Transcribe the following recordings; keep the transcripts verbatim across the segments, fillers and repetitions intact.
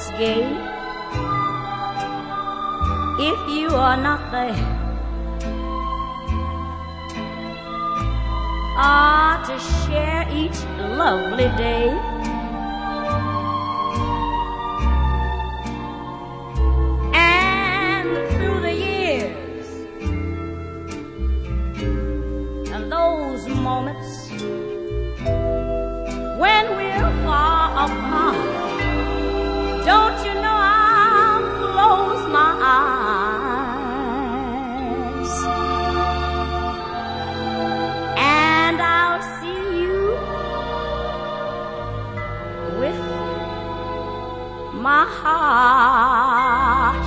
walks gay. If you are not there, ah, to share each lovely day, and through the years, and those moments when we're far apart, don't you know I'll close my eyes and I'll see you with my heart.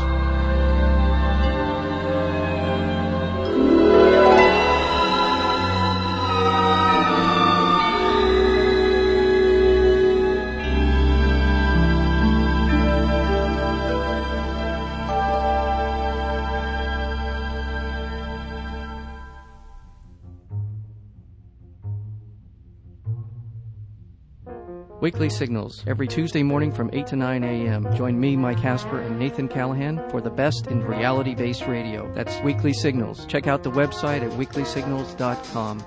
Weekly Signals, every Tuesday morning from eight to nine a.m. Join me, Mike Casper, and Nathan Callahan for the best in reality-based radio. That's Weekly Signals. Check out the website at weekly signals dot com.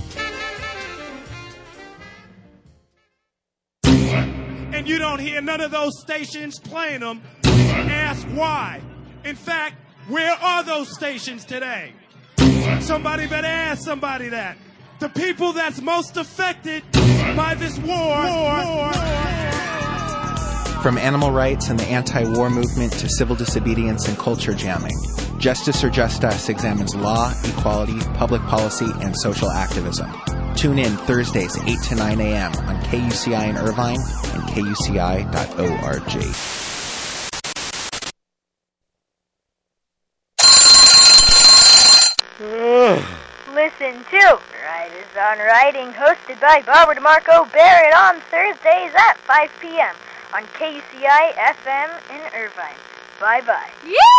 And you don't hear none of those stations playing them. Ask why. In fact, where are those stations today? Somebody better ask somebody that. The people that's most affected by this war, war, war. From animal rights and the anti-war movement to civil disobedience and culture jamming, Justice or Just Us examines law, equality, public policy, and social activism. Tune in Thursdays eight to nine a.m. on K U C I in Irvine and K U C I dot org. Listen to Writers on Writing, hosted by Barbara DeMarco Barrett on Thursdays at five p.m. on K U C I F M in Irvine. Bye-bye.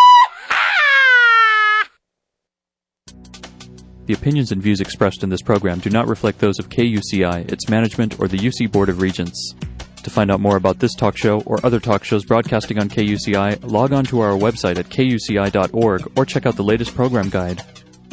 The opinions and views expressed in this program do not reflect those of K U C I, its management, or the U C Board of Regents. To find out more about this talk show or other talk shows broadcasting on K U C I, log on to our website at K U C I dot org or check out the latest program guide.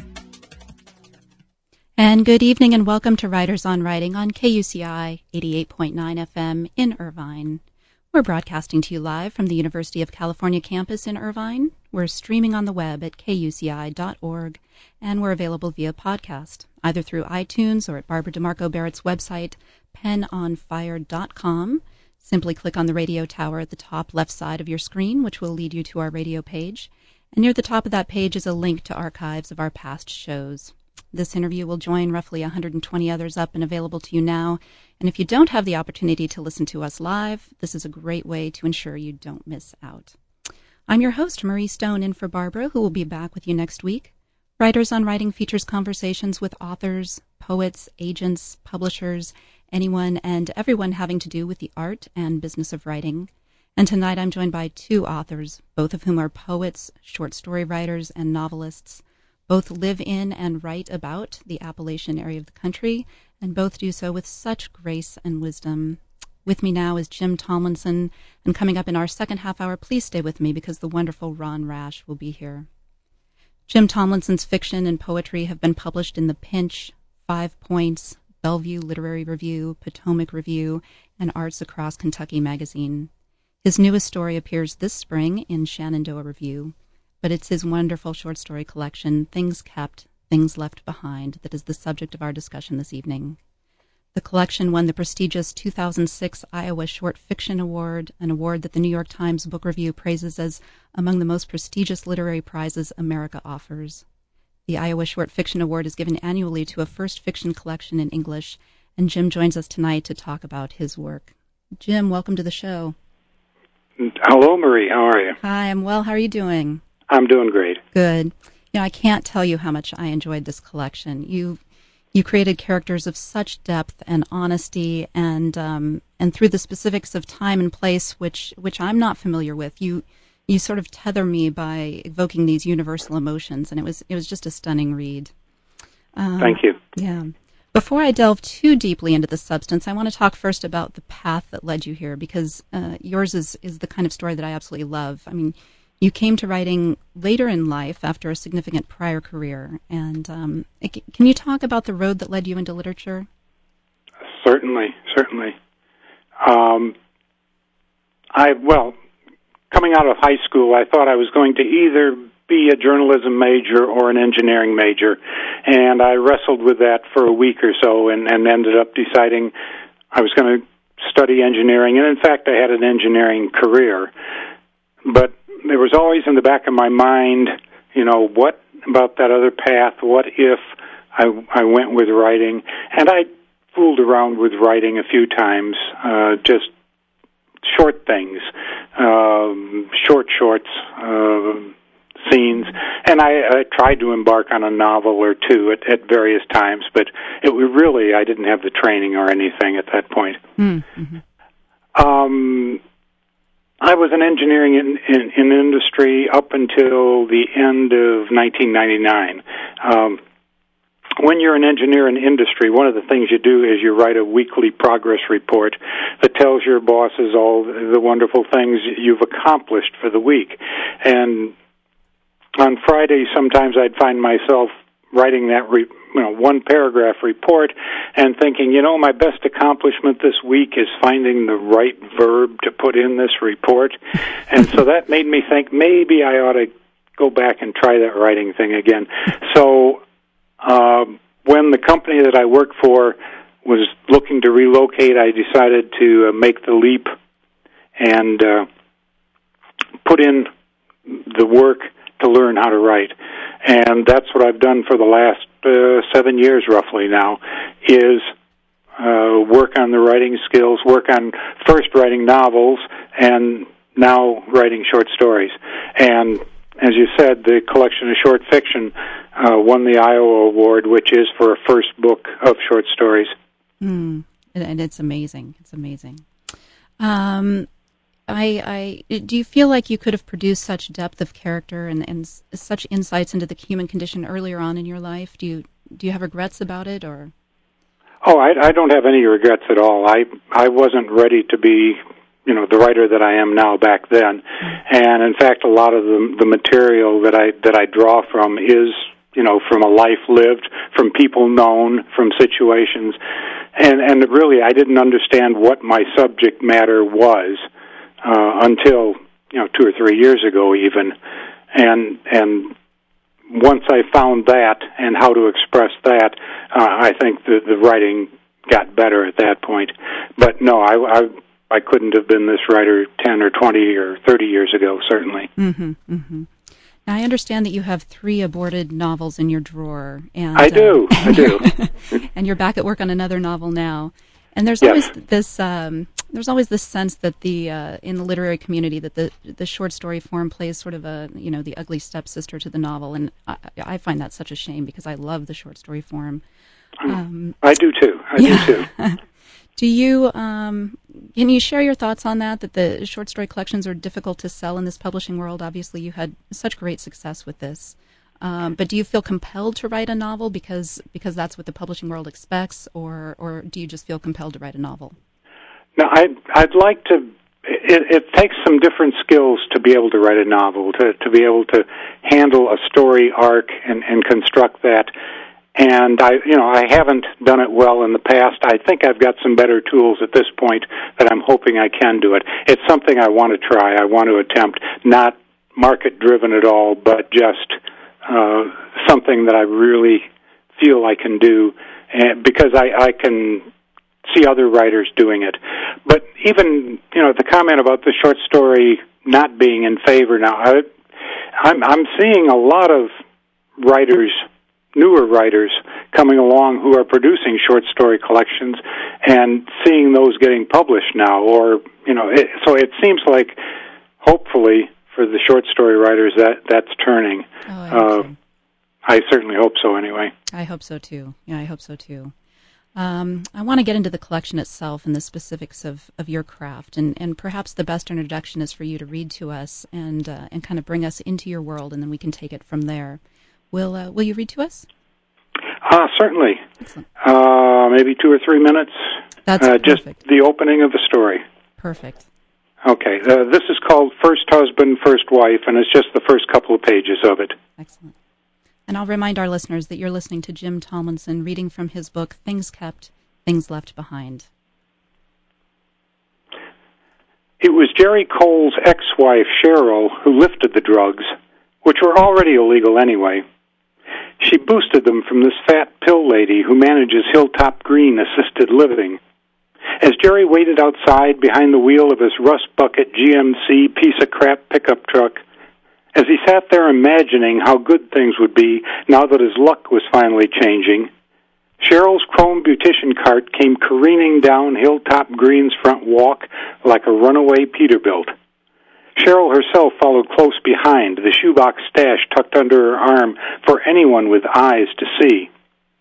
And good evening and welcome to Writers on Writing on K U C I eighty-eight point nine F M in Irvine. We're broadcasting to you live from the University of California campus in Irvine. We're streaming on the web at K U C I dot org, and we're available via podcast, either through iTunes or at Barbara DeMarco Barrett's website, pen on fire dot com. Simply click on the radio tower at the top left side of your screen, which will lead you to our radio page. And near the top of that page is a link to archives of our past shows. This interview will join roughly one hundred twenty others up and available to you now. And if you don't have the opportunity to listen to us live, this is a great way to ensure you don't miss out. I'm your host, Marie Stone, in for Barbara, who will be back with you next week. Writers on Writing features conversations with authors, poets, agents, publishers, anyone and everyone having to do with the art and business of writing. And tonight I'm joined by two authors, both of whom are poets, short story writers, and novelists. Both live in and write about the Appalachian area of the country, and both do so with such grace and wisdom. With me now is Jim Tomlinson, and coming up in our second half hour, please stay with me because the wonderful Ron Rash will be here. Jim Tomlinson's fiction and poetry have been published in The Pinch, Five Points, Bellevue Literary Review, Potomac Review, and Arts Across Kentucky magazine. His newest story appears this spring in Shenandoah Review. But it's his wonderful short story collection, Things Kept, Things Left Behind, that is the subject of our discussion this evening. The collection won the prestigious two thousand six Iowa Short Fiction Award, an award that the New York Times Book Review praises as among the most prestigious literary prizes America offers. The Iowa Short Fiction Award is given annually to a first fiction collection in English, and Jim joins us tonight to talk about his work. Jim, welcome to the show. Hello, Marie. How are you? Hi, I'm well. How are you doing? I'm doing great. Good. You know, I can't tell you how much I enjoyed this collection. You you created characters of such depth and honesty, and um, and through the specifics of time and place, which which I'm not familiar with, you you sort of tether me by evoking these universal emotions, and it was it was just a stunning read. Um, Thank you. Yeah. Before I delve too deeply into the substance, I want to talk first about the path that led you here, because uh, yours is, is the kind of story that I absolutely love. I mean, you came to writing later in life after a significant prior career. And um, it, can you talk about the road that led you into literature? Certainly, certainly. Um, I well, coming out of high school, I thought I was going to either be a journalism major or an engineering major, and I wrestled with that for a week or so, and, and ended up deciding I was going to study engineering. And in fact, I had an engineering career, but there was always in the back of my mind, you know, what about that other path? What if I, I went with writing? And I fooled around with writing a few times, uh, just short things, um, short shorts, uh, scenes, and I, I tried to embark on a novel or two at, at various times, but it was really, I didn't have the training or anything at that point. Mm-hmm. Um, I was in engineering in, in, in industry up until the end of nineteen ninety-nine. Um, when you're an engineer in industry, one of the things you do is you write a weekly progress report that tells your bosses all the wonderful things you've accomplished for the week. And on Friday, sometimes I'd find myself writing that re, you know, one-paragraph report and thinking, you know, my best accomplishment this week is finding the right verb to put in this report. And so that made me think maybe I ought to go back and try that writing thing again. So uh, when the company that I worked for was looking to relocate, I decided to uh, make the leap and uh, put in the work to learn how to write. And that's what I've done for the last uh, seven years roughly now, is uh, work on the writing skills, work on first writing novels, and now writing short stories. And as you said, the collection of short fiction uh, won the Iowa Award, which is for a first book of short stories. Mm, and it's amazing. It's amazing. Um, I, I, do you feel like you could have produced such depth of character and, and s- such insights into the human condition earlier on in your life? Do you do you have regrets about it, or? Oh, I, I don't have any regrets at all. I I wasn't ready to be, you know, the writer that I am now back then, and in fact, a lot of the the material that I that I draw from is, you know, from a life lived, from people known, from situations, and and really, I didn't understand what my subject matter was. Uh, until, you know, two or three years ago even. And and once I found that and how to express that, uh, I think the, the writing got better at that point. But no, I, I, I couldn't have been this writer ten or twenty or thirty years ago, certainly. Mm-hmm, mm-hmm. Now, I understand that you have three aborted novels in your drawer. And, I do, uh, I do. And you're back at work on another novel now. And there's yes. always this um, there's always this sense that the uh, in the literary community that the the short story form plays sort of a, you know, the ugly stepsister to the novel, and I, I find that such a shame because I love the short story form. Um, I do too. I yeah. do too. Do you um, can you share your thoughts on that? That the short story collections are difficult to sell in this publishing world. Obviously, you had such great success with this. Um, but do you feel compelled to write a novel because because that's what the publishing world expects, or or do you just feel compelled to write a novel? No, I'd I'd like to. It, it takes some different skills to be able to write a novel, to to be able to handle a story arc and, and construct that. And I, you know, I haven't done it well in the past. I think I've got some better tools at this point that I'm hoping I can do it. It's something I want to try. I want to attempt, not market driven at all, but just Uh, something that I really feel I can do, and because I, I can see other writers doing it. But even, you know, the comment about the short story not being in favor now, I, I'm, I'm seeing a lot of writers, newer writers, coming along who are producing short story collections and seeing those getting published now. Or, you know, it, so it seems like, hopefully, for the short story writers, that that's turning. Oh, I, uh, I certainly hope so, anyway. I hope so, too. Yeah, I hope so, too. Um, I want to get into the collection itself and the specifics of, of your craft, and, and perhaps the best introduction is for you to read to us and uh, and kind of bring us into your world, and then we can take it from there. Will uh, Will you read to us? Uh, certainly. Uh, maybe two or three minutes. That's uh, just the opening of the story. Perfect. Okay. Uh, this is called First Husband, First Wife, and it's just the first couple of pages of it. Excellent. And I'll remind our listeners that you're listening to Jim Tomlinson reading from his book, Things Kept, Things Left Behind. It was Jerry Cole's ex-wife, Cheryl, who lifted the drugs, which were already illegal anyway. She boosted them from this fat pill lady who manages Hilltop Green Assisted Living. As Jerry waited outside behind the wheel of his rust bucket G M C piece-of-crap pickup truck, as he sat there imagining how good things would be now that his luck was finally changing, Cheryl's chrome beautician cart came careening down Hilltop Green's front walk like a runaway Peterbilt. Cheryl herself followed close behind, the shoebox stash tucked under her arm for anyone with eyes to see.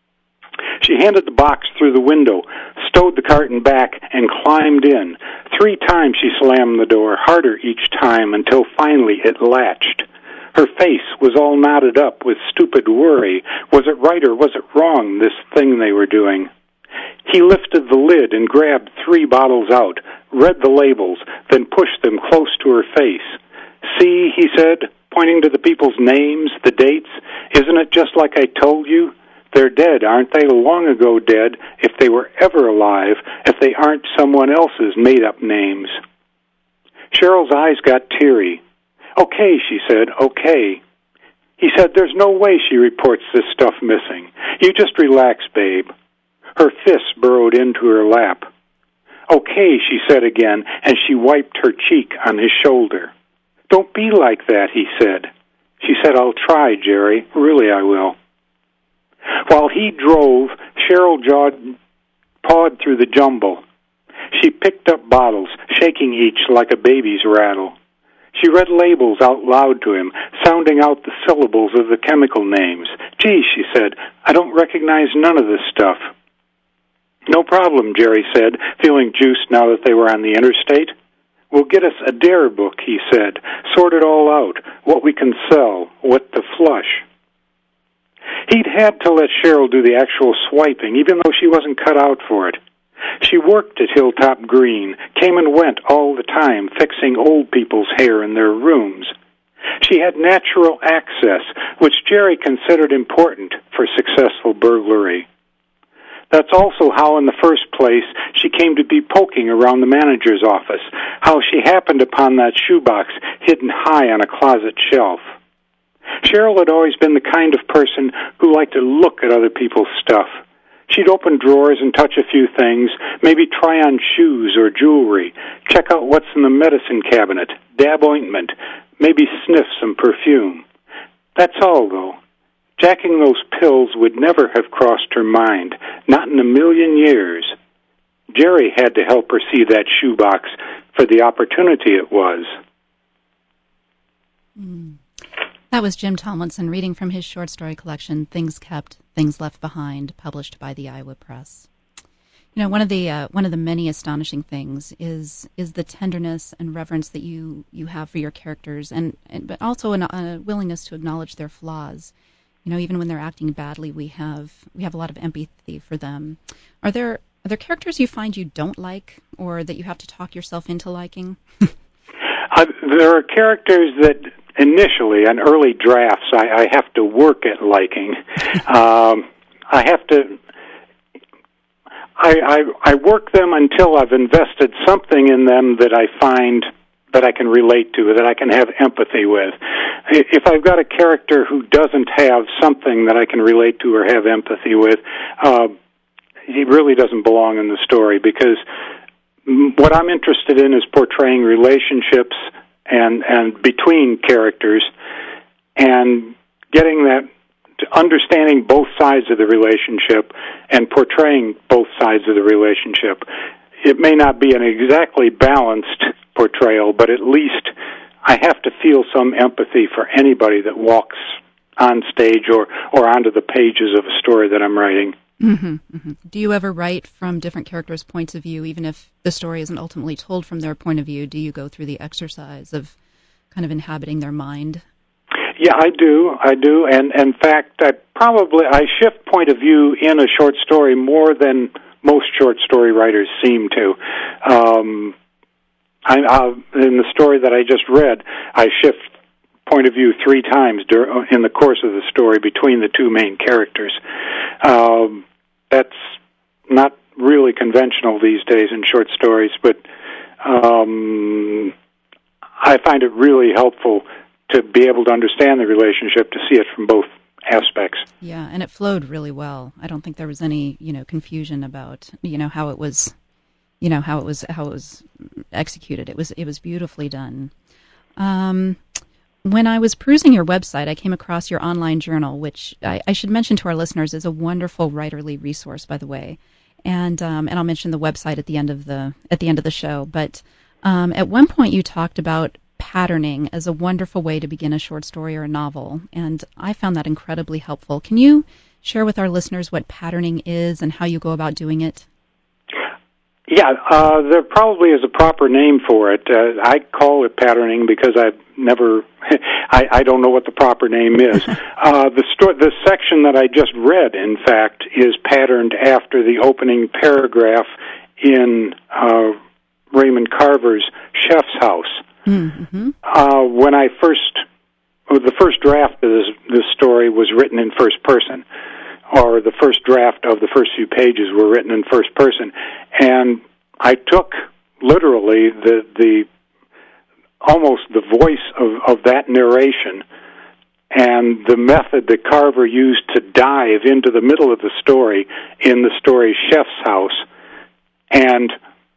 She handed the box through the window, stowed the carton back, and climbed in. Three times she slammed the door, harder each time, until finally it latched. Her face was all knotted up with stupid worry. Was it right or was it wrong, this thing they were doing? He lifted the lid and grabbed three bottles out, read the labels, then pushed them close to her face. See, he said, pointing to the people's names, the dates, isn't it just like I told you? They're dead, aren't they? Long ago dead, if they were ever alive, if they aren't someone else's made-up names. Cheryl's eyes got teary. Okay, she said, okay. He said, there's no way she reports this stuff missing. You just relax, babe. Her fists burrowed into her lap. Okay, she said again, and she wiped her cheek on his shoulder. Don't be like that, he said. She said, I'll try, Jerry. Really, I will. While he drove, Cheryl jawed, pawed through the jumble. She picked up bottles, shaking each like a baby's rattle. She read labels out loud to him, sounding out the syllables of the chemical names. Gee, she said, I don't recognize none of this stuff. No problem, Jerry said, feeling juiced now that they were on the interstate. We'll get us a dare book, he said, sort it all out, what we can sell, what to flush. He'd had to let Cheryl do the actual swiping, even though she wasn't cut out for it. She worked at Hilltop Green, came and went all the time, fixing old people's hair in their rooms. She had natural access, which Jerry considered important for successful burglary. That's also how, in the first place, she came to be poking around the manager's office, how she happened upon that shoebox hidden high on a closet shelf. Cheryl had always been the kind of person who liked to look at other people's stuff. She'd open drawers and touch a few things, maybe try on shoes or jewelry, check out what's in the medicine cabinet, dab ointment, maybe sniff some perfume. That's all, though. Jacking those pills would never have crossed her mind, not in a million years. Jerry had to help her see that shoebox for the opportunity it was. Mm. That was Jim Tomlinson reading from his short story collection, Things Kept, Things Left Behind, published by the Iowa Press. You know, one of the uh, one of the many astonishing things is is the tenderness and reverence that you, you have for your characters, and, and but also an, a willingness to acknowledge their flaws. You know, even when they're acting badly, we have we have a lot of empathy for them. Are there are there characters you find you don't like, or that you have to talk yourself into liking? uh, there are characters that initially, on early drafts, I, I have to work at liking. um, I have to. I, I I work them until I've invested something in them that I find that I can relate to, that I can have empathy with. If I've got a character who doesn't have something that I can relate to or have empathy with, uh, he really doesn't belong in the story, because what I'm interested in is portraying relationships and, and between characters, and getting that, understanding both sides of the relationship and portraying both sides of the relationship. It may not be an exactly balanced portrayal, but at least I have to feel some empathy for anybody that walks on stage or, or onto the pages of a story that I'm writing. Mm-hmm, mm-hmm. Do you ever write from different characters' points of view, even if the story isn't ultimately told from their point of view? Do you go through the exercise of kind of inhabiting their mind? Yeah, I do. I do. And, and in fact, I, probably, I shift point of view in a short story more than most short story writers seem to. Um, I, uh, in the story that I just read, I shift point of view three times dur- in the course of the story between the two main characters. Um, that's not really conventional these days in short stories, but um, I find it really helpful to be able to understand the relationship, to see it from both aspects. Yeah, and it flowed really well. I don't think there was any, you know, confusion about, you know, how it was, you know, how it was, how it was executed. It was, it was beautifully done. Um, when I was perusing your website, I came across your online journal, which I, I should mention to our listeners is a wonderful writerly resource, by the way. And um, and I'll mention the website at the end of the at the end of the show. But um, at one point, you talked about patterning as a wonderful way to begin a short story or a novel, and I found that incredibly helpful. Can you share with our listeners what patterning is and how you go about doing it? Yeah, uh, there probably is a proper name for it. Uh, I call it patterning because I've never, I, I don't know what the proper name is. uh, the, sto- the section that I just read, in fact, is patterned after the opening paragraph in uh, Raymond Carver's Chef's House. Mm-hmm. Uh, when I first, well, the first draft of this, this story was written in first person, or the first draft of the first few pages were written in first person, and I took literally the the almost the voice of, of that narration and the method that Carver used to dive into the middle of the story in the story Chef's House, and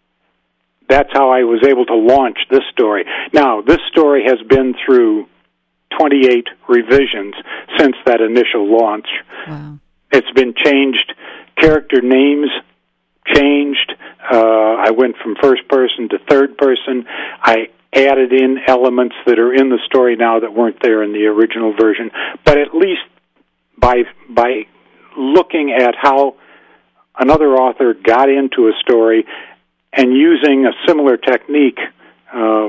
that's how I was able to launch this story. Now, this story has been through twenty-eight revisions since that initial launch. Wow. It's been changed, character names changed. Uh, I went from first person to third person. I added in elements that are in the story now that weren't there in the original version. But at least by by looking at how another author got into a story and using a similar technique, uh,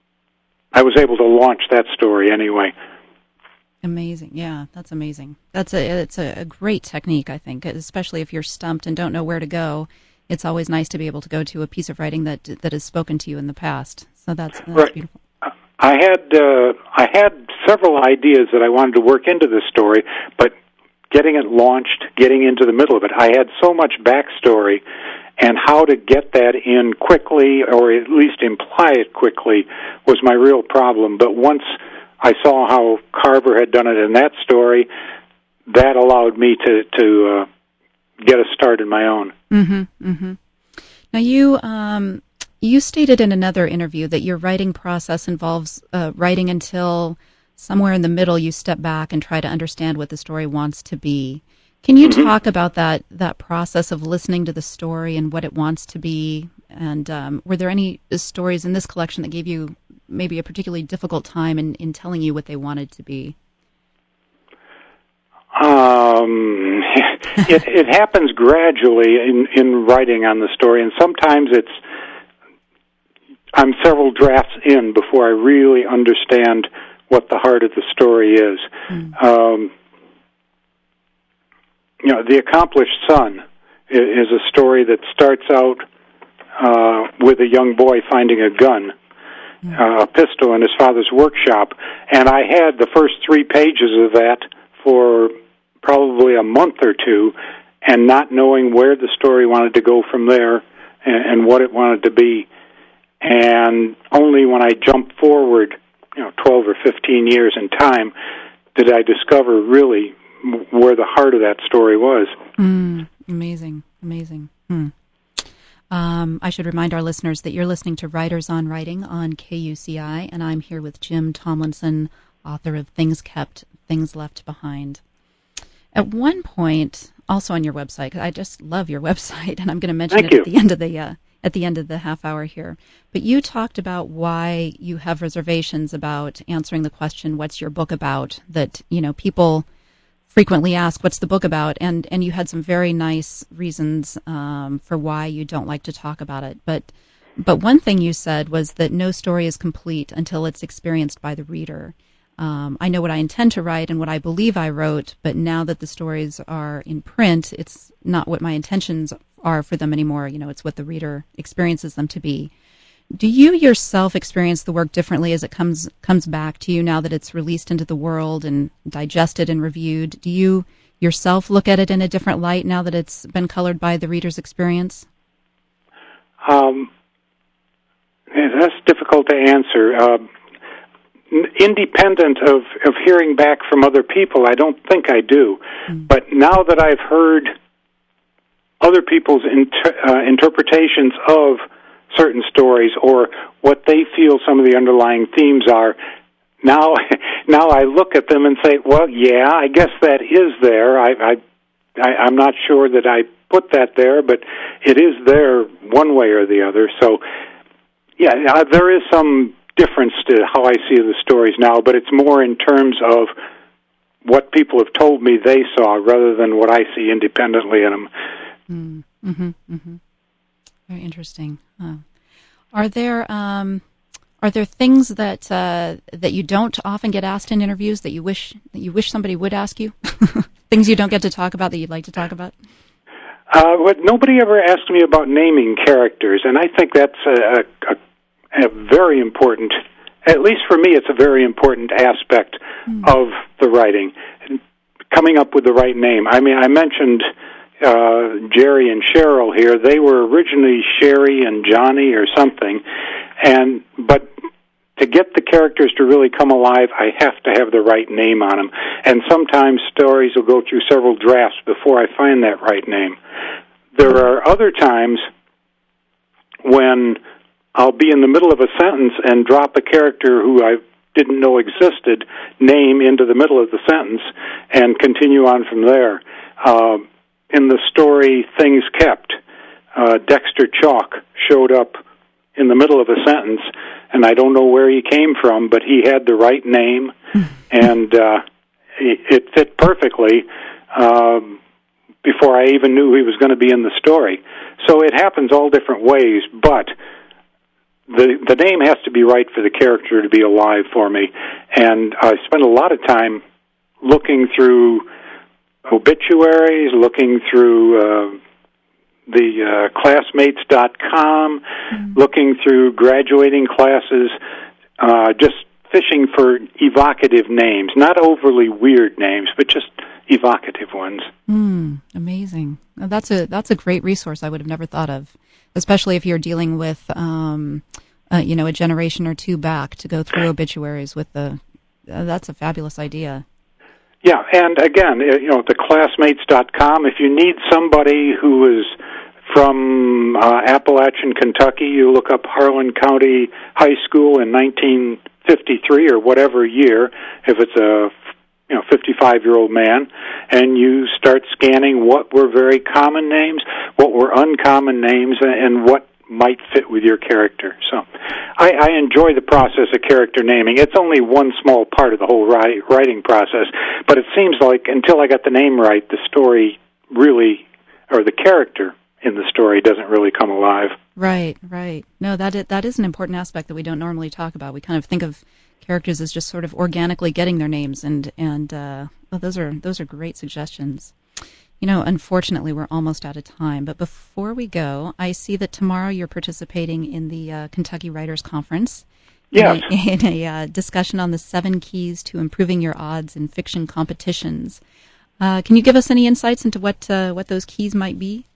I was able to launch that story anyway. Amazing. Yeah, that's amazing. That's a it's a, a great technique, I think, especially if you're stumped and don't know where to go. It's always nice to be able to go to a piece of writing that that has spoken to you in the past. So that's, that's right. beautiful. I had uh, I had several ideas that I wanted to work into this story, but getting it launched, getting into the middle of it, I had so much backstory, and how to get that in quickly, or at least imply it quickly, was my real problem. But once I saw how Carver had done it in that story, that allowed me to, to uh, get a start in my own. Mm-hmm, mm-hmm. Now, you um, you stated in another interview that your writing process involves uh, writing until somewhere in the middle you step back and try to understand what the story wants to be. Can you mm-hmm. talk about that that process of listening to the story and what it wants to be? And um, were there any stories in this collection that gave you maybe a particularly difficult time in, in telling you what they wanted to be? Um, it, it happens gradually in, in writing on the story, and sometimes it's I'm several drafts in before I really understand what the heart of the story is. Mm. Um, you know, The Accomplished Son is, is a story that starts out uh, with a young boy finding a gun, mm. uh, a pistol in his father's workshop, and I had the first three pages of that for probably a month or two, and not knowing where the story wanted to go from there and, and what it wanted to be. And only when I jumped forward, you know, twelve or fifteen years in time, did I discover really where the heart of that story was. Mm, amazing, amazing. Hmm. Um, I should remind our listeners that you're listening to Writers on Writing on K U C I, and I'm here with Jim Tomlinson, author of Things Kept, Things Left Behind. At one point, also on your website, 'cause I just love your website, and I'm going to mention Thank it you. at the end of the uh, at the end of the half hour here. But you talked about why you have reservations about answering the question, "What's your book about?" That you know people frequently ask, "What's the book about?" And and you had some very nice reasons um, for why you don't like to talk about it. But but one thing you said was that no story is complete until it's experienced by the reader. um, I know what I intend to write and what I believe I wrote, but now that the stories are in print, it's not what my intentions are for them anymore. You know, it's what the reader experiences them to be. Do you yourself experience the work differently as it comes comes back to you now that it's released into the world and digested and reviewed? Do you yourself look at it in a different light now that it's been colored by the reader's experience? Um, that's difficult to answer. Uh, independent of, of hearing back from other people, I don't think I do. Mm. But now that I've heard other people's inter- uh, interpretations of certain stories or what they feel some of the underlying themes are, now now I look at them and say, well, yeah, I guess that is there. I, I, I, I'm not sure that I put that there, but it is there one way or the other. So, yeah, uh, there is some difference to how I see the stories now, but it's more in terms of what people have told me they saw rather than what I see independently in them. Mm, mm-hmm, mm-hmm. Very interesting. Uh, are there um, are there things that uh, that you don't often get asked in interviews that you wish that you wish somebody would ask you? Things you don't get to talk about that you'd like to talk about? Uh, what, nobody ever asked me about naming characters, and I think that's a, a, a very important, at least for me, it's a very important aspect mm. of the writing, coming up with the right name. I mean, I mentioned uh, Jerry and Cheryl here. They were originally Sherry and Johnny or something, and but to get the characters to really come alive, I have to have the right name on them. And sometimes stories will go through several drafts before I find that right name. There are other times when I'll be in the middle of a sentence and drop a character who I didn't know existed name into the middle of the sentence and continue on from there. Uh, in the story Things Kept, uh, Dexter Chalk showed up in the middle of a sentence, and I don't know where he came from, but he had the right name, and uh, it fit perfectly um, before I even knew he was going to be in the story. So it happens all different ways, but the the name has to be right for the character to be alive for me. And I spend a lot of time looking through obituaries, looking through uh, the uh, classmates dot com, mm-hmm. looking through graduating classes, uh, just fishing for evocative names, not overly weird names, but just evocative ones. Mm, amazing. That's a that's a great resource I would have never thought of, especially if you're dealing with, um, uh, you know, a generation or two back to go through obituaries with the. Uh, that's a fabulous idea. Yeah, and again, you know, the classmates dot com, if you need somebody who is from uh, Appalachian, Kentucky, you look up Harlan County High School in nineteen fifty-three or whatever year, if it's a you know fifty-five-year-old man, and you start scanning what were very common names, what were uncommon names, and what might fit with your character. So I, I enjoy the process of character naming. It's only one small part of the whole write, writing process, but it seems like until I got the name right, the story really, or the character in the story doesn't really come alive. Right, right. No, that is, that is an important aspect that we don't normally talk about. We kind of think of characters as just sort of organically getting their names, and and uh, well, those are those are great suggestions. You know, unfortunately, we're almost out of time. But before we go, I see that tomorrow you're participating in the uh, Kentucky Writers Conference. Yes. In a, in a uh, discussion on the seven keys to improving your odds in fiction competitions. Uh, can you give us any insights into what uh, what those keys might be?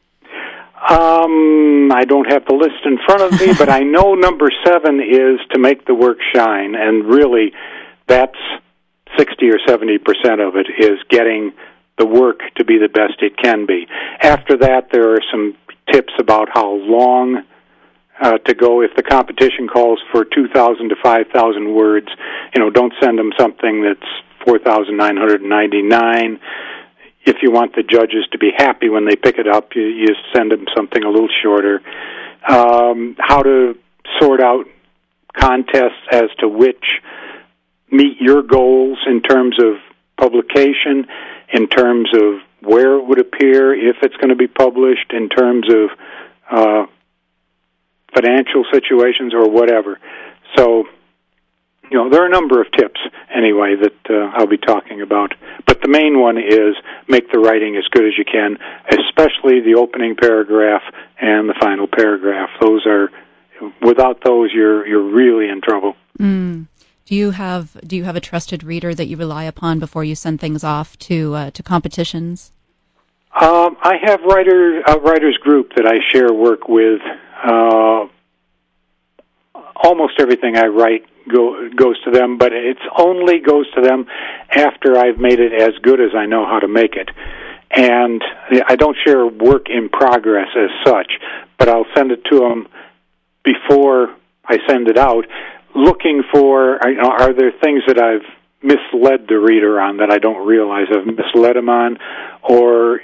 Um, I don't have the list in front of me, but I know number seven is to make the work shine, and really, that's sixty or seventy percent of it is getting the work to be the best it can be. After that, there are some tips about how long uh, to go. If the competition calls for two thousand to five thousand words, you know, don't send them something that's four thousand nine hundred ninety-nine. If you want the judges to be happy when they pick it up, you, you send them something a little shorter. Um, how to sort out contests as to which meet your goals in terms of publication, in terms of where it would appear, if it's going to be published, in terms of uh, financial situations or whatever. So you know, there are a number of tips, anyway, that uh, I'll be talking about. But the main one is make the writing as good as you can, especially the opening paragraph and the final paragraph. Those are, without those, you're you're really in trouble. Mm. Do you have do you have a trusted reader that you rely upon before you send things off to uh, to competitions? Um, I have writer a writers group that I share work with. Uh, almost everything I write go, goes to them, but it only goes to them after I've made it as good as I know how to make it. And I don't share work in progress as such, but I'll send it to them before I send it out, looking for, you know, are there things that I've misled the reader on that I don't realize I've misled him on, or,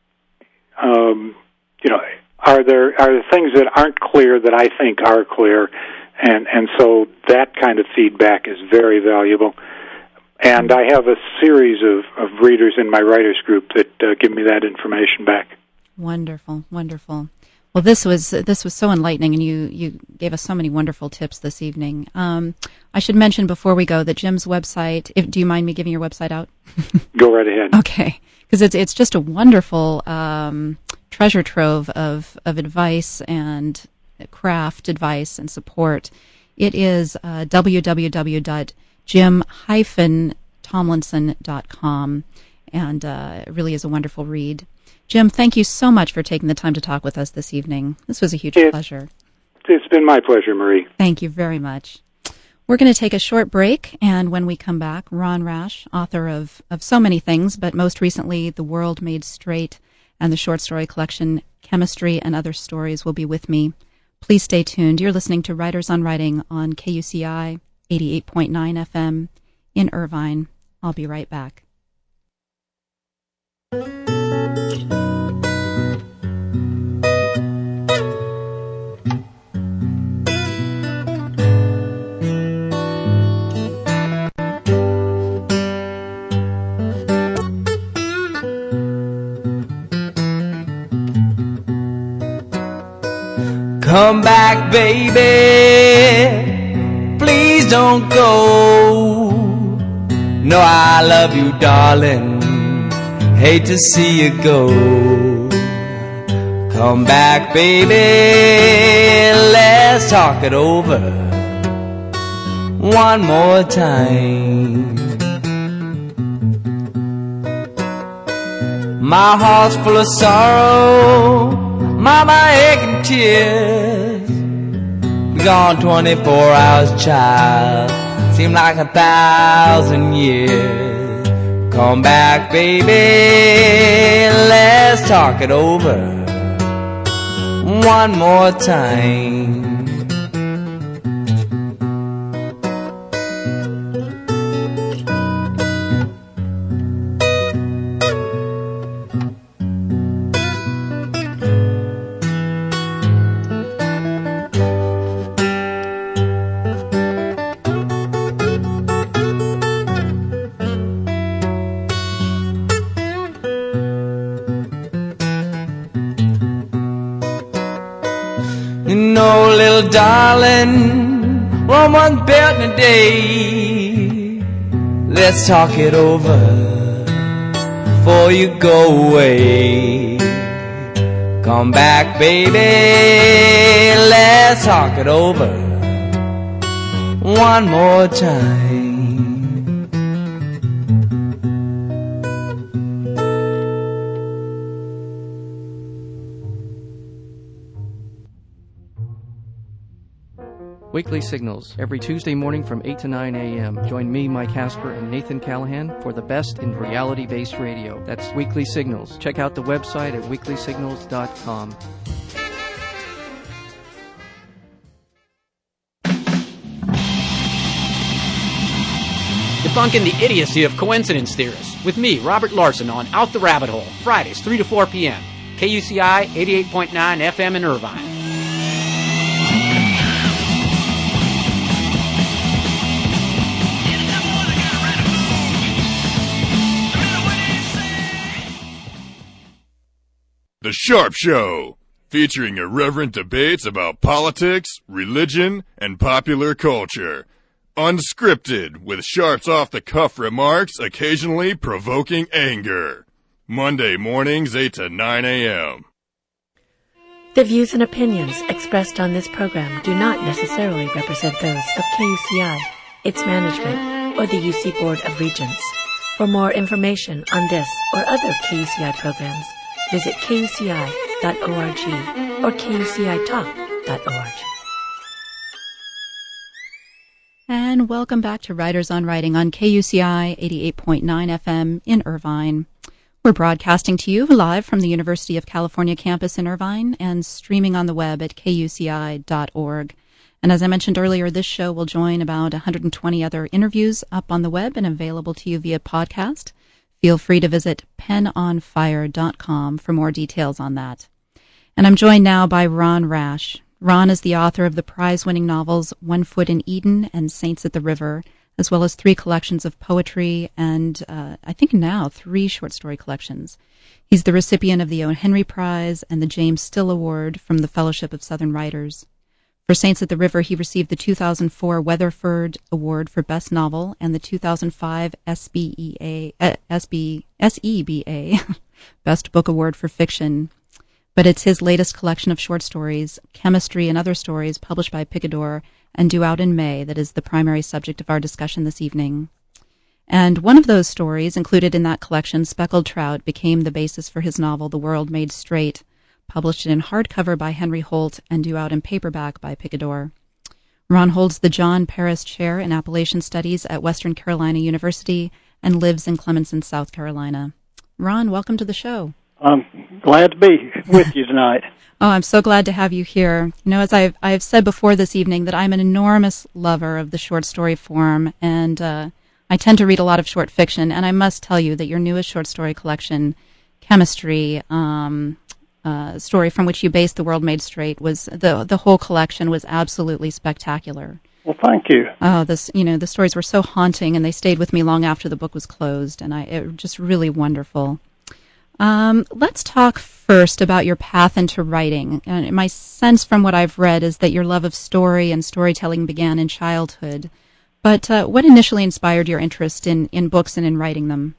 um, you know, are there are there things that aren't clear that I think are clear, and and so that kind of feedback is very valuable. And I have a series of, of readers in my writers group that uh, give me that information back. Wonderful, wonderful. Well, this was this was so enlightening, and you, you gave us so many wonderful tips this evening. Um, I should mention before we go that Jim's website. If, do you mind me giving your website out? Go right ahead. Okay, because it's it's just a wonderful um, treasure trove of of advice and craft advice and support. It is uh, w w w dot jim dash tomlinson dot com, and uh, it really is a wonderful read. Jim, thank you so much for taking the time to talk with us this evening. This was a huge it's, pleasure. It's been my pleasure, Marie. Thank you very much. We're going to take a short break, and when we come back, Ron Rash, author of, of so many things, but most recently, The World Made Straight and the short story collection Chemistry and Other Stories, will be with me. Please stay tuned. You're listening to Writers on Writing on K U C I eighty-eight point nine F M in Irvine. I'll be right back. Come back, baby, please don't go. No, I love you, darling, hate to see you go. Come back, baby, let's talk it over one more time. My heart's full of sorrow, mama aching tears. Be gone twenty-four hours, child, seem like a thousand years. Come back, baby, let's talk it over one more time. Darling, one one's built in a day. Let's talk it over before you go away. Come back, baby, let's talk it over one more time. Weekly Signals, every Tuesday morning from eight to nine a.m. Join me, Mike Casper, and Nathan Callahan for the best in reality-based radio. That's Weekly Signals. Check out the website at weekly signals dot com. Debunking the idiocy of coincidence theorists with me, Robert Larson, on Out the Rabbit Hole, Fridays, three to four p.m. K U C I eighty-eight point nine F M in Irvine. The Sharp Show, featuring irreverent debates about politics, religion, and popular culture. Unscripted, with Sharp's off-the-cuff remarks, occasionally provoking anger. Monday mornings, eight to nine a.m. The views and opinions expressed on this program do not necessarily represent those of K U C I, its management, or the U C Board of Regents. For more information on this or other K U C I programs, visit K U C I dot org or K U C I talk dot org. And welcome back to Writers on Writing on K U C I eighty-eight point nine F M in Irvine. We're broadcasting to you live from the University of California campus in Irvine and streaming on the web at K U C I dot org. And as I mentioned earlier, this show will join about one hundred twenty other interviews up on the web and available to you via podcast. Feel free to visit pen on fire dot com for more details on that. And I'm joined now by Ron Rash. Ron is the author of the prize-winning novels One Foot in Eden and Saints at the River, as well as three collections of poetry and, uh, I think now, three short story collections. He's the recipient of the O. Henry Prize and the James Still Award from the Fellowship of Southern Writers. For Saints at the River, he received the two thousand four Weatherford Award for Best Novel and the two thousand five S B E A, uh, S B, S E B A Best Book Award for Fiction. But it's his latest collection of short stories, Chemistry and Other Stories, published by Picador and due out in May, that is the primary subject of our discussion this evening. And one of those stories, included in that collection, Speckled Trout, became the basis for his novel, The World Made Straight, published in hardcover by Henry Holt and due out in paperback by Picador. Ron holds the John Paris Chair in Appalachian Studies at Western Carolina University and lives in Clemson, South Carolina. Ron, welcome to the show. I'm glad to be with you tonight. Oh, I'm so glad to have you here. You know, as I've, I've said before this evening, that I'm an enormous lover of the short story form, and uh, I tend to read a lot of short fiction, and I must tell you that your newest short story collection, Chemistry, um, uh, story from which you based The World Made Straight, was the the whole collection was absolutely spectacular. Well, thank you. Oh, this you know the stories were so haunting, and they stayed with me long after the book was closed, and I it was just really wonderful. Um, let's talk first about your path into writing. And my sense from what I've read is that your love of story and storytelling began in childhood. But uh, what initially inspired your interest in, in books and in writing them?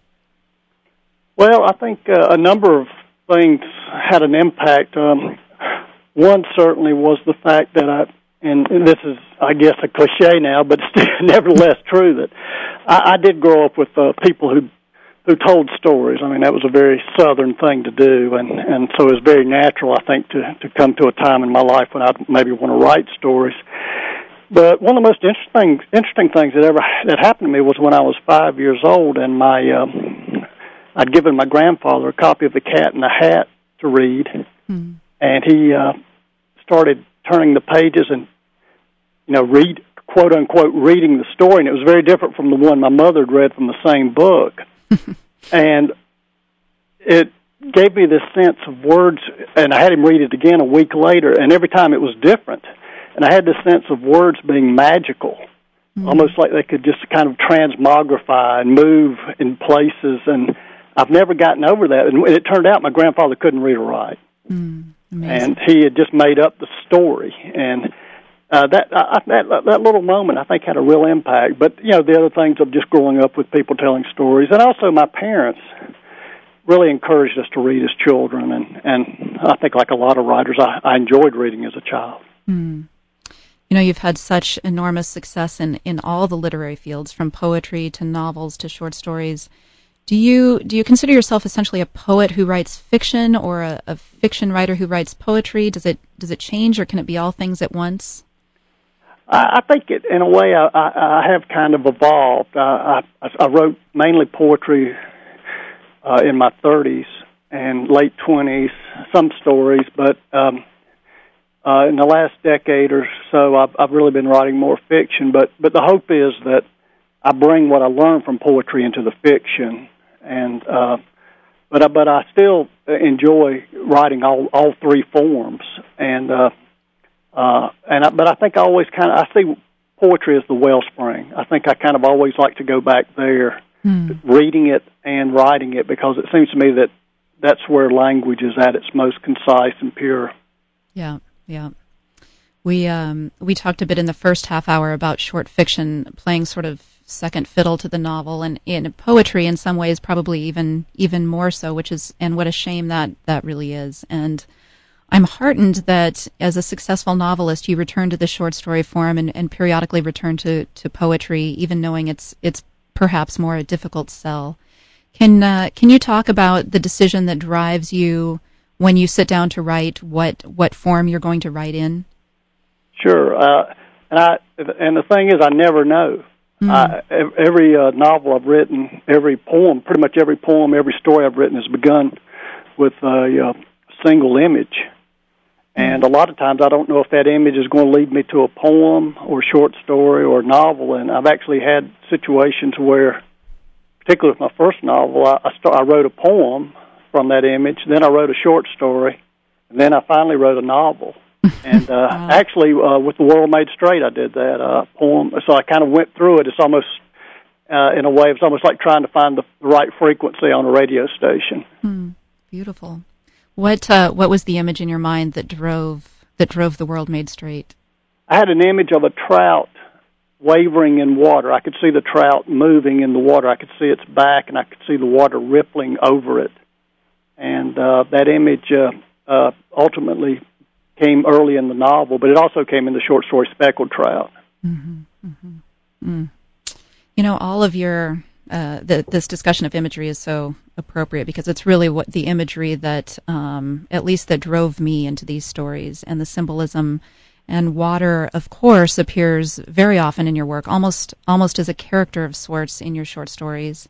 Well, I think uh, a number of things had an impact. Um, one certainly was the fact that I, and, and this is, I guess, a cliche now, but it's nevertheless true, that I, I did grow up with uh, people who who told stories. I mean, that was a very Southern thing to do, and, and so it was very natural, I think, to, to come to a time in my life when I'd maybe want to write stories. But one of the most interesting interesting things that ever that happened to me was when I was five years old, and my um, I'd given my grandfather a copy of The Cat in the Hat to read, mm. and he uh, started turning the pages and, you know, read, quote unquote, reading the story, and it was very different from the one my mother had read from the same book. And it gave me this sense of words, and I had him read it again a week later, and every time it was different. And I had this sense of words being magical, mm-hmm. almost like they could just kind of transmogrify and move in places, and I've never gotten over that. And it turned out my grandfather couldn't read or write, mm, and he had just made up the story. And Uh, that, uh, that that little moment, I think, had a real impact. But, you know, the other things of just growing up with people telling stories. And also my parents really encouraged us to read as children. And, and I think, like a lot of writers, I, I enjoyed reading as a child. Mm. You know, you've had such enormous success in, in all the literary fields, from poetry to novels to short stories. Do you do you consider yourself essentially a poet who writes fiction, or a, a fiction writer who writes poetry? Does it does it change, or can it be all things at once? I think it, in a way, I, I, I have kind of evolved. I, I, I wrote mainly poetry uh, in my thirties and late twenties, some stories, but um, uh, in the last decade or so, I've, I've really been writing more fiction. But, but the hope is that I bring what I learned from poetry into the fiction, and uh, but I, but I still enjoy writing all all three forms, and. Uh, Uh, and I, but I think I always kind of, I see poetry as the wellspring. I think I kind of always like to go back there, mm. reading it and writing it, because it seems to me that that's where language is at its most concise and pure. Yeah, yeah. We um, we talked a bit in the first half hour about short fiction playing sort of second fiddle to the novel, and in poetry in some ways probably even even more so, which is, and what a shame that that really is. And I'm heartened that as a successful novelist you return to the short story form and, and periodically return to, to poetry, even knowing it's it's perhaps more a difficult sell. Can uh, can you talk about the decision that drives you when you sit down to write, what what form you're going to write in? Sure, uh, and I and the thing is, I never know. Mm. I, every uh, novel I've written, every poem, pretty much every poem, every story I've written has begun with a uh, single image, and mm. a lot of times I don't know if that image is going to lead me to a poem or short story or novel. And I've actually had situations where, particularly with my first novel, I, I, start, I wrote a poem from that image, then I wrote a short story, and then I finally wrote a novel. And uh, wow. actually, uh, with The World Made Straight, I did that uh, poem. So I kind of went through it. It's almost, uh, in a way, it's almost like trying to find the right frequency on a radio station. Hmm. Beautiful. What uh, what was the image in your mind that drove that drove The World Made Straight? I had an image of a trout wavering in water. I could see the trout moving in the water. I could see its back, and I could see the water rippling over it. And uh, that image uh, uh, ultimately came early in the novel, but it also came in the short story Speckled Trout. Mm-hmm, mm-hmm. Mm. You know, all of your, uh, the, this discussion of imagery is so appropriate because it's really what the imagery that, um, at least that drove me into these stories, and the symbolism. And water, of course, appears very often in your work, almost almost as a character of sorts in your short stories.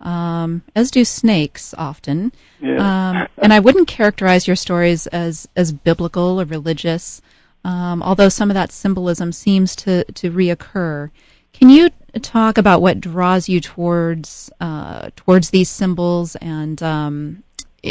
Um, as do snakes often. Yeah. Um, and I wouldn't characterize your stories as, as biblical or religious, um, although some of that symbolism seems to, to reoccur. Can you talk about what draws you towards uh, towards these symbols, and um,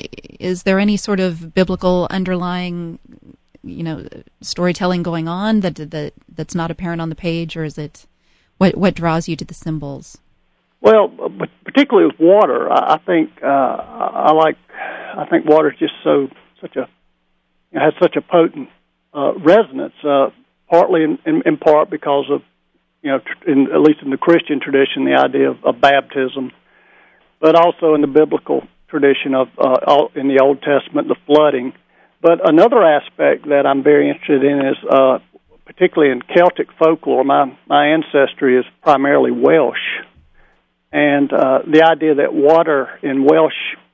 is there any sort of biblical underlying, you know, storytelling going on that, that that's not apparent on the page, or is it what what draws you to the symbols? Well, particularly with water, I think uh, I like. I think water is just so such a it has such a potent uh, resonance. Uh, partly, in, in, in part, because of you know, in, at least in the Christian tradition, the idea of, of baptism, but also in the biblical tradition of uh, all, in the Old Testament, the flooding. But another aspect that I'm very interested in is, uh, particularly in Celtic folklore. My my ancestry is primarily Welsh. And uh, the idea that water in Welsh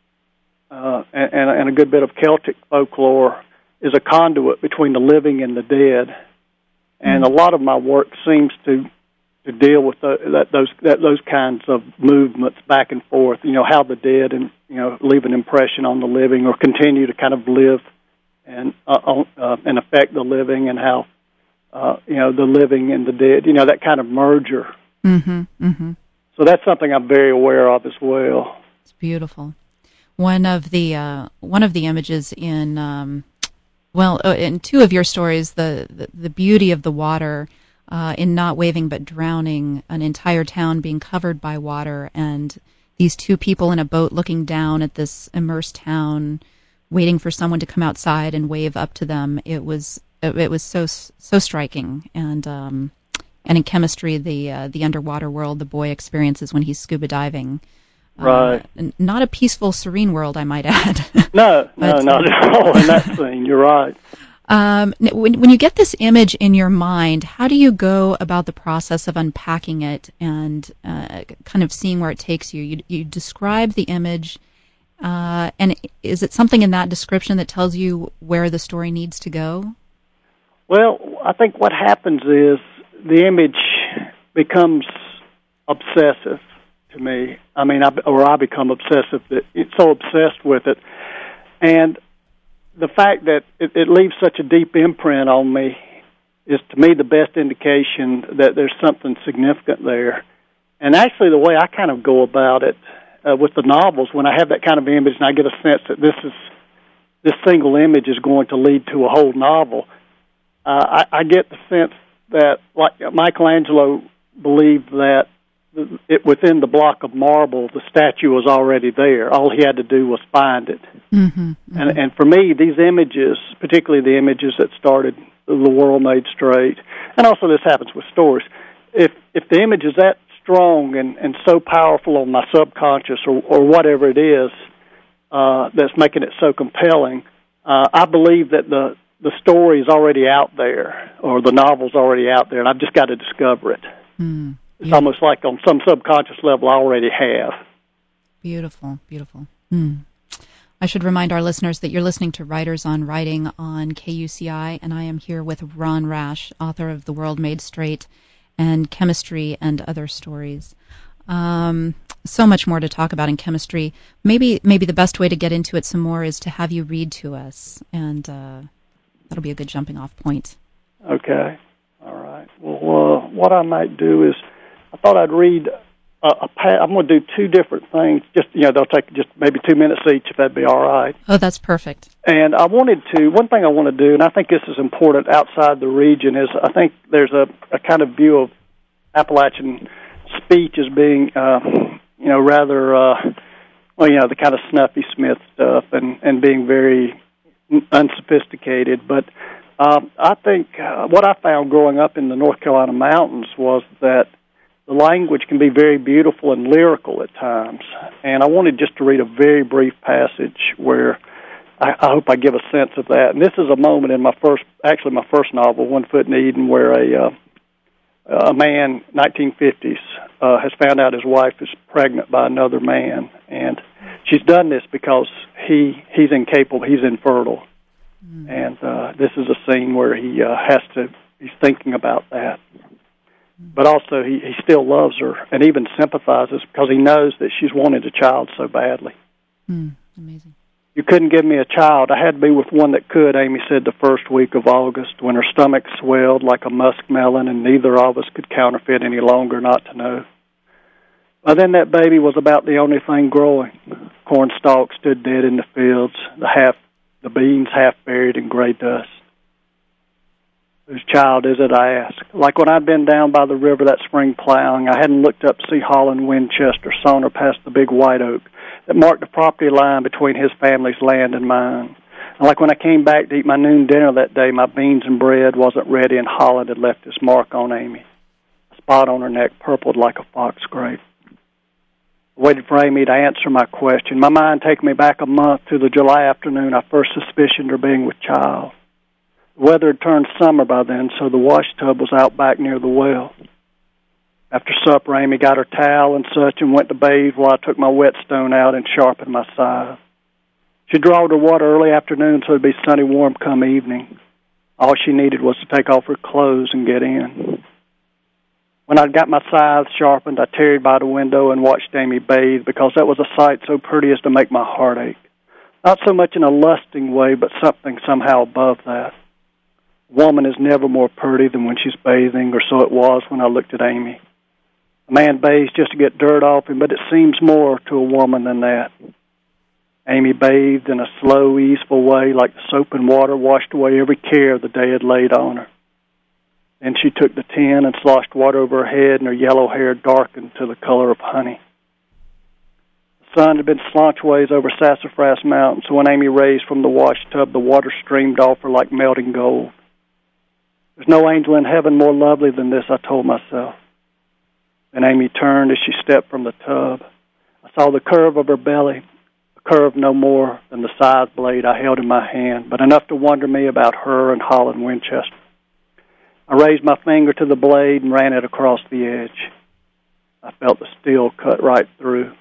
uh, and, and a good bit of Celtic folklore is a conduit between the living and the dead, and a lot of my work seems to to deal with the, that those that those kinds of movements back and forth. You know, how the dead and you know leave an impression on the living, or continue to kind of live and uh, uh, and affect the living, and how uh, you know the living and the dead. You know, that kind of merger. Mm-hmm. Mm-hmm. So that's something I'm very aware of as well. It's beautiful. One of the uh, one of the images in um, well, uh, in two of your stories, the the, the beauty of the water uh, in not waving but drowning, an entire town being covered by water, and these two people in a boat looking down at this immersed town, waiting for someone to come outside and wave up to them. It was it, it was so so striking. And um, And in chemistry, the uh, the underwater world the boy experiences when he's scuba diving. Right. Uh, not a peaceful, serene world, I might add. No, no, but, not at all in that scene. You're right. Um, when, when you get this image in your mind, how do you go about the process of unpacking it and uh, kind of seeing where it takes you? You, you describe the image, uh, and is it something in that description that tells you where the story needs to go? Well, I think what happens is the image becomes obsessive to me. I mean, I, or I become obsessive. It's so obsessed with it. And the fact that it, it leaves such a deep imprint on me is, to me, the best indication that there's something significant there. And actually, the way I kind of go about it uh, with the novels, when I have that kind of image and I get a sense that this is this single image is going to lead to a whole novel, uh, I, I get the sense that, like Michelangelo believed that it, within the block of marble, the statue was already there. All he had to do was find it. Mm-hmm, mm-hmm. And, and for me, these images, particularly the images that started The World Made Straight, and also this happens with stories, if if the image is that strong and, and so powerful on my subconscious or, or whatever it is uh, that's making it so compelling, uh, I believe that the, the story is already out there, or the novel's already out there, and I've just got to discover it. Mm, it's yeah. almost like on some subconscious level I already have. Beautiful, beautiful. Mm. I should remind our listeners that you're listening to Writers on Writing on K U C I, and I am here with Ron Rash, author of The World Made Straight and Chemistry and Other Stories. Um, so much more to talk about in chemistry. Maybe maybe the best way to get into it some more is to have you read to us, and uh, that'll be a good jumping off point. Okay. All right. Well, uh, what I might do is, I thought I'd read a, a pa- I'm going to do two different things. Just, you know, they'll take just maybe two minutes each, if that'd be all right. Oh, that's perfect. And I wanted to, one thing I want to do, and I think this is important outside the region, is I think there's a, a kind of view of Appalachian speech as being, uh, you know, rather, uh, well, you know, the kind of Snuffy Smith stuff and, and being very unsophisticated. But um, I think uh, what I found growing up in the North Carolina mountains was that the language can be very beautiful and lyrical at times. And I wanted just to read a very brief passage where I, I hope I give a sense of that. And this is a moment in my first, actually my first novel, One Foot in Eden, where a uh, a man, nineteen fifties, uh, has found out his wife is pregnant by another man. And she's done this because he he's incapable, he's infertile. Mm. And uh, this is a scene where he uh, has to, he's thinking about that. But also, he, he still loves her and even sympathizes because he knows that she's wanted a child so badly. Mm, amazing. You couldn't give me a child. I had to be with one that could, Amy said the first week of August, when her stomach swelled like a muskmelon and neither of us could counterfeit any longer not to know. By then, that baby was about the only thing growing. Corn stalks stood dead in the fields, the half, the beans half buried in gray dust. Whose child is it, I asked. Like when I'd been down by the river that spring plowing, I hadn't looked up to see Holland Winchester saunter past the big white oak that marked the property line between his family's land and mine. And like when I came back to eat my noon dinner that day, my beans and bread wasn't ready and Holland had left his mark on Amy. A spot on her neck purpled like a fox grape. I waited for Amy to answer my question, my mind taking me back a month to the July afternoon I first suspicioned her being with child. The weather had turned summer by then, so the wash tub was out back near the well. After supper, Amy got her towel and such and went to bathe while I took my whetstone out and sharpened my scythe. She drawed her water early afternoon so it'd be sunny warm come evening. All she needed was to take off her clothes and get in. When I'd got my scythe sharpened, I tarried by the window and watched Amy bathe because that was a sight so pretty as to make my heart ache. Not so much in a lusting way, but something somehow above that. Woman is never more pretty than when she's bathing, or so it was when I looked at Amy. A man bathes just to get dirt off him, but it seems more to a woman than that. Amy bathed in a slow, easeful way, like the soap and water washed away every care the day had laid on her. Then she took the tin and sloshed water over her head, and her yellow hair darkened to the color of honey. The sun had been slantways over Sassafras Mountain, so when Amy raised from the wash tub, the water streamed off her like melting gold. There's no angel in heaven more lovely than this, I told myself. Then Amy turned as she stepped from the tub. I saw the curve of her belly, a curve no more than the scythe blade I held in my hand, but enough to wonder me about her and Holland Winchester. I raised my finger to the blade and ran it across the edge. I felt the steel cut right through.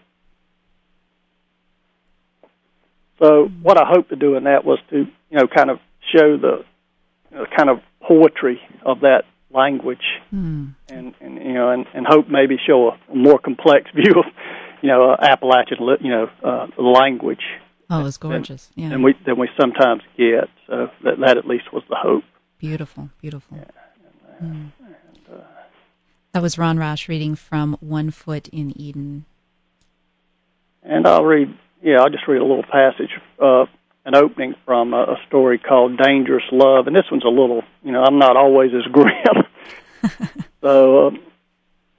So what I hoped to do in that was to, you know, kind of show the you know, kind of poetry of that language, mm. and, and you know, and, and hope maybe show a more complex view of, you know, uh, Appalachian, you know, uh, language. Oh, it's gorgeous. Than, yeah. Than we than we sometimes get. So that that at least was the hope. Beautiful, beautiful. Yeah. Mm. And, uh, that was Ron Rash reading from One Foot in Eden. And I'll read. Yeah, I'll just read a little passage. Uh, an opening from a, a story called Dangerous Love. And this one's a little, you know, I'm not always as grim. so, uh,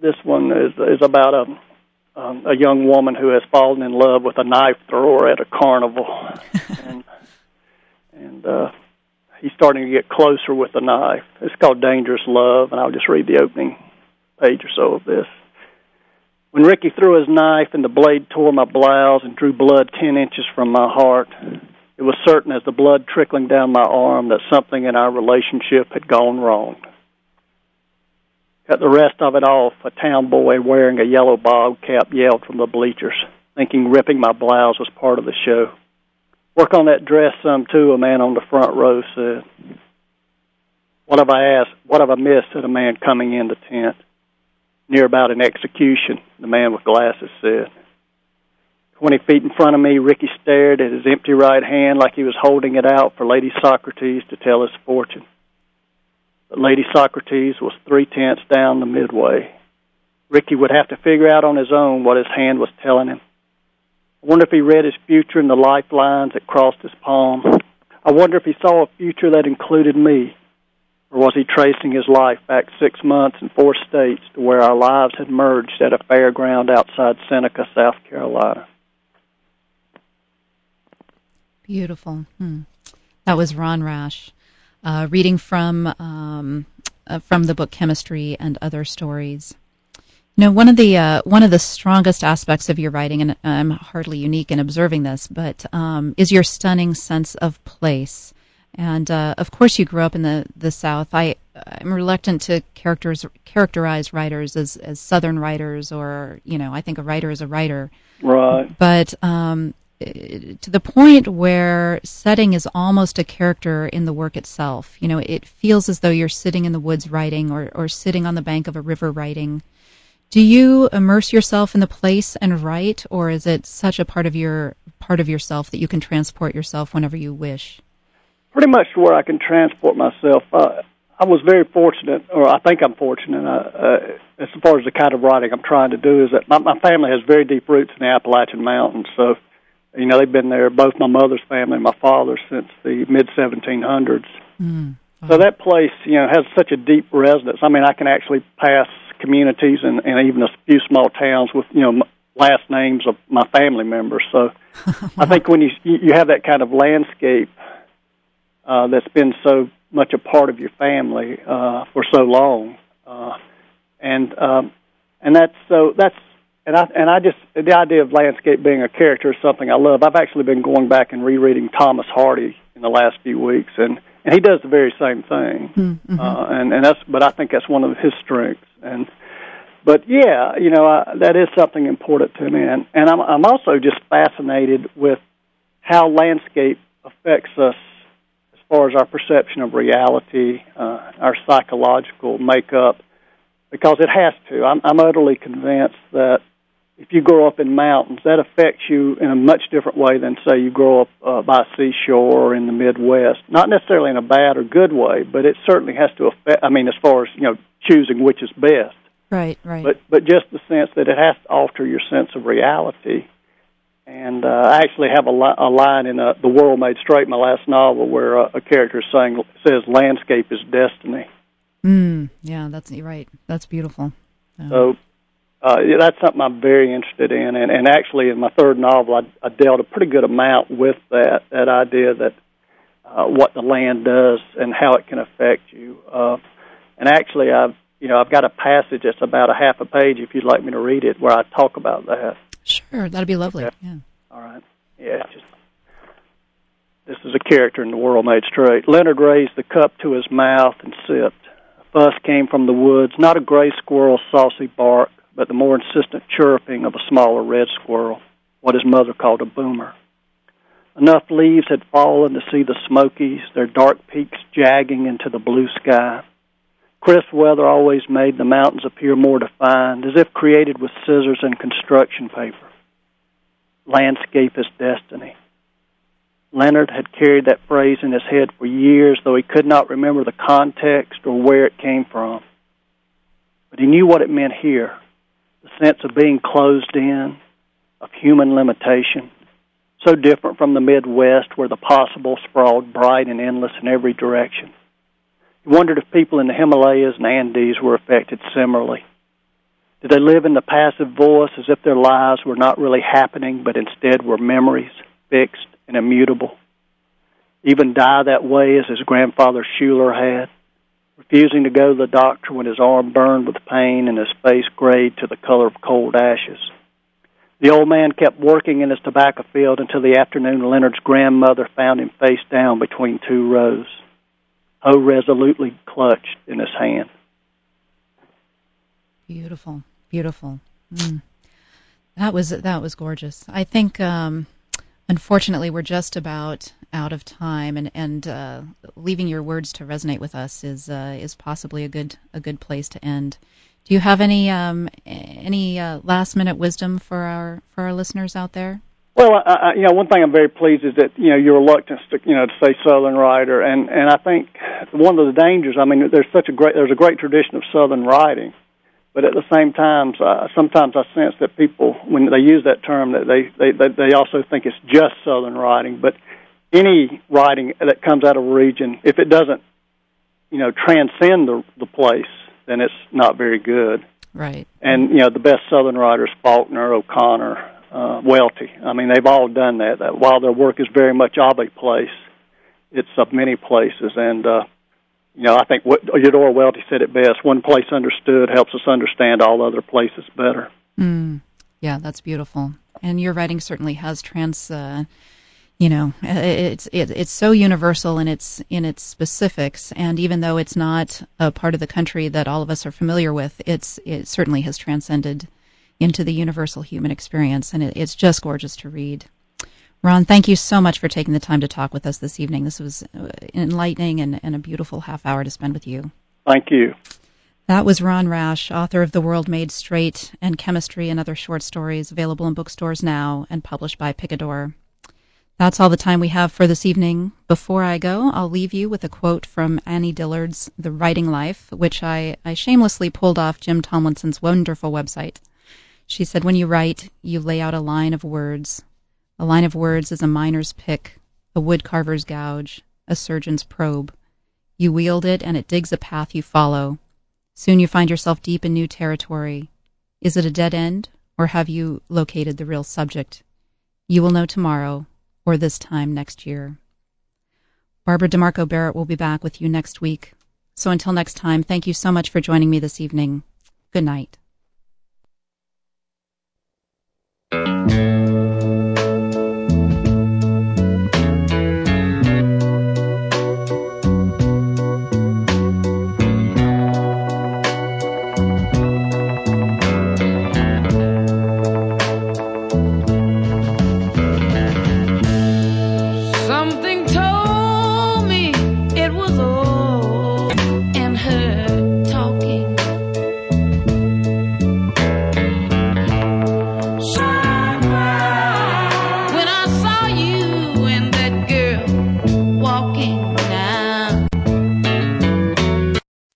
this one is is about a um, a young woman who has fallen in love with a knife thrower at a carnival, and and uh, he's starting to get closer with the knife. It's called Dangerous Love, and I'll just read the opening page or so of this. When Ricky threw his knife and the blade tore my blouse and drew blood ten inches from my heart, it was certain as the blood trickling down my arm that something in our relationship had gone wrong. Cut the rest of it off, a town boy wearing a yellow bog cap yelled from the bleachers, thinking ripping my blouse was part of the show. Work on that dress some too, a man on the front row said. What have I asked? What have I missed? Said a man coming in the tent. Near about an execution, the man with glasses said. Twenty feet in front of me, Ricky stared at his empty right hand like he was holding it out for Lady Socrates to tell his fortune. But Lady Socrates was three-tenths down the midway. Ricky would have to figure out on his own what his hand was telling him. I wonder if he read his future in the lifelines that crossed his palm. I wonder if he saw a future that included me. Or was he tracing his life back six months in four states to where our lives had merged at a fairground outside Seneca, South Carolina? Beautiful. Hmm. That was Ron Rash, uh, reading from um, uh, from the book Chemistry and Other Stories. You know, one of the uh, one of the strongest aspects of your writing, and I'm hardly unique in observing this, but um, is your stunning sense of place. And uh, of course, you grew up in the, the South. I I'm reluctant to characters characterize writers as, as Southern writers, or you know, I think a writer is a writer. Right. But um, to the point where setting is almost a character in the work itself. You know, it feels as though you're sitting in the woods writing, or or sitting on the bank of a river writing. Do you immerse yourself in the place and write, or is it such a part of your part of yourself that you can transport yourself whenever you wish? Pretty much to where I can transport myself. Uh, I was very fortunate, or I think I'm fortunate, uh, uh, as far as the kind of writing I'm trying to do, is that my, my family has very deep roots in the Appalachian Mountains. So, you know, they've been there, both my mother's family and my father's, since the mid seventeen hundreds. Mm. Oh. So that place, you know, has such a deep resonance. I mean, I can actually pass communities and, and even a few small towns with, you know, last names of my family members. So I think when you you have that kind of landscape uh, that's been so much a part of your family uh, for so long, uh, and um, and that's so that's and I and I just the idea of landscape being a character is something I love. I've actually been going back and rereading Thomas Hardy in the last few weeks, and, and he does the very same thing. Mm-hmm. Uh, and and that's but I think that's one of his strengths. And but yeah, you know I, that is something important to me, and and I'm I'm also just fascinated with how landscape affects us as far as our perception of reality, uh, our psychological makeup, because it has to. I'm, I'm utterly convinced that if you grow up in mountains, that affects you in a much different way than, say, you grow up uh, by a seashore or in the Midwest. Not necessarily in a bad or good way, but it certainly has to affect, I mean, as far as, you know, choosing which is best. Right, right. But but just the sense that it has to alter your sense of reality. And uh, I actually have a, li- a line in uh, The World Made Straight, my last novel, where uh, a character is saying, says, landscape is destiny. Mm, yeah, that's you're right. That's beautiful. Um, so uh, yeah, that's something I'm very interested in. And, and actually, in my third novel, I, I dealt a pretty good amount with that, that idea that uh, what the land does and how it can affect you. Uh, and actually, I've you know I've got a passage that's about a half a page, if you'd like me to read it, where I talk about that. Sure, that'd be lovely. Okay. Yeah. All right. Yeah, just this is a character in The World Made Straight. Leonard raised the cup to his mouth and sipped. A fuss came from the woods, not a gray squirrel's saucy bark, but the more insistent chirruping of a smaller red squirrel, what his mother called a boomer. Enough leaves had fallen to see the Smokies, their dark peaks jagging into the blue sky. Crisp weather always made the mountains appear more defined, as if created with scissors and construction paper. Landscape is destiny. Leonard had carried that phrase in his head for years, though he could not remember the context or where it came from. But he knew what it meant here, the sense of being closed in, of human limitation, so different from the Midwest where the possible sprawled bright and endless in every direction. He wondered if people in the Himalayas and Andes were affected similarly. Did they live in the passive voice as if their lives were not really happening, but instead were memories, fixed and immutable? Even die that way as his grandfather Schuler had, refusing to go to the doctor when his arm burned with pain and his face grayed to the color of cold ashes. The old man kept working in his tobacco field until the afternoon Leonard's grandmother found him face down between two rows, hoe resolutely clutched in his hand. Beautiful, beautiful. Mm. That was that was gorgeous. I think, um, unfortunately, we're just about out of time, and and uh, leaving your words to resonate with us is uh, is possibly a good a good place to end. Do you have any um, any uh, last minute wisdom for our for our listeners out there? Well, I, I, you know, one thing I'm very pleased is that you know your reluctance to you know to say Southern writer, and and I think one of the dangers. I mean, there's such a great there's a great tradition of Southern writing. But at the same time, uh, sometimes I sense that people, when they use that term, that they, they, they also think it's just Southern writing. But any writing that comes out of a region, if it doesn't, you know, transcend the, the place, then it's not very good. Right. And, you know, the best Southern writers, Faulkner, O'Connor, uh, Welty, I mean, they've all done that. that. While their work is very much of a place, it's of many places. And, uh, You know, I think what Eudora Welty said it best, one place understood helps us understand all other places better. Mm, yeah, that's beautiful. And your writing certainly has trans, uh, you know, it's it, it's so universal in its in its specifics, and even though it's not a part of the country that all of us are familiar with, it's it certainly has transcended into the universal human experience, and it, it's just gorgeous to read. Ron, thank you so much for taking the time to talk with us this evening. This was enlightening and, and a beautiful half hour to spend with you. Thank you. That was Ron Rash, author of The World Made Straight and Chemistry and Other Short Stories, available in bookstores now and published by Picador. That's all the time we have for this evening. Before I go, I'll leave you with a quote from Annie Dillard's The Writing Life, which I, I shamelessly pulled off Jim Tomlinson's wonderful website. She said, "When you write, you lay out a line of words. A line of words is a miner's pick, a woodcarver's gouge, a surgeon's probe. You wield it, and it digs a path you follow. Soon you find yourself deep in new territory. Is it a dead end, or have you located the real subject? You will know tomorrow, or this time next year." Barbara DeMarco Barrett will be back with you next week. So until next time, thank you so much for joining me this evening. Good night.